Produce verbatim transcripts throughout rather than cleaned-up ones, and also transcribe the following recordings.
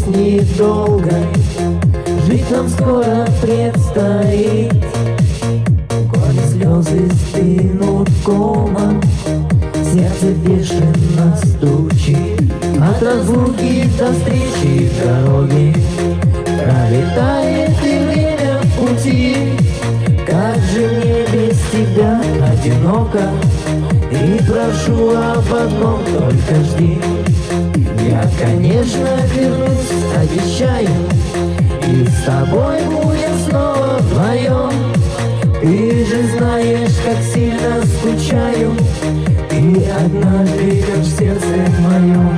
здесь недолго, жить нам скоро предстоит. Горе слезы стынут комом, сердце бешено стучит. От разлуки до встречи дороги пролетает и время в пути. Как же мне без тебя одиноко, и прошу об одном, только жди. Я, конечно, вернусь, обещаю, и с тобой будем снова вдвоем. Ты же знаешь, как сильно скучаю, и однажды, как в сердце моем.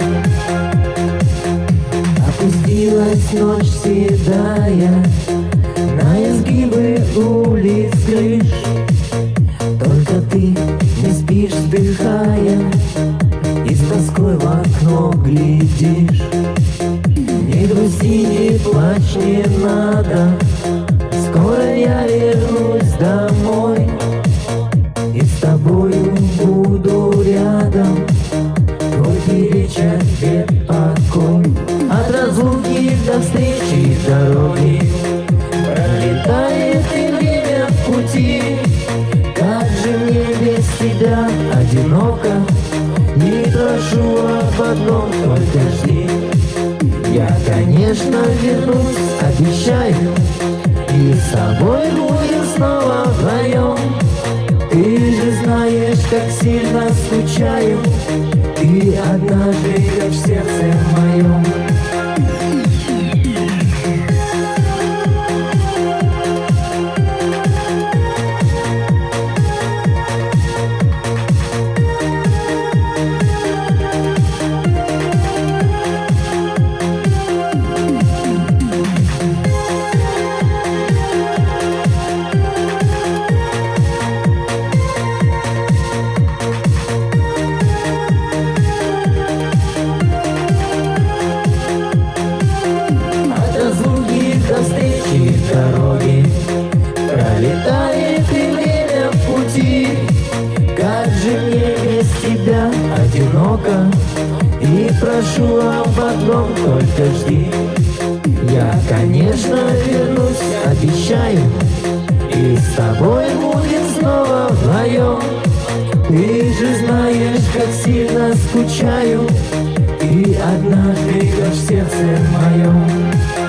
Опустилась ночь седая на изгибы улиц крыш. Только ты не спишь, вздыхая, и с тоской в окно глядишь. Не грусти, не плачь, не надо, скоро я вернусь домой, и с тобою буду рядом, твой вечер, где покой. От разлуки до встречи дороги пролетает и время в пути. Как же мне без тебя одиноко, не прошу об одном, только жди. Я, конечно, вернусь, обещаю, и с тобой будем снова вдвоем. Ты же знаешь, как сильно скучаю, и однажды, как в сердце моем. До встречи дороги пролетает и время в пути. Как же мне без тебя одиноко, и прошу об одном, только жди. Я, конечно, вернусь, обещаю, и с тобой будем снова вдвоем. Ты же знаешь, как сильно скучаю, и однажды, как в сердце моем.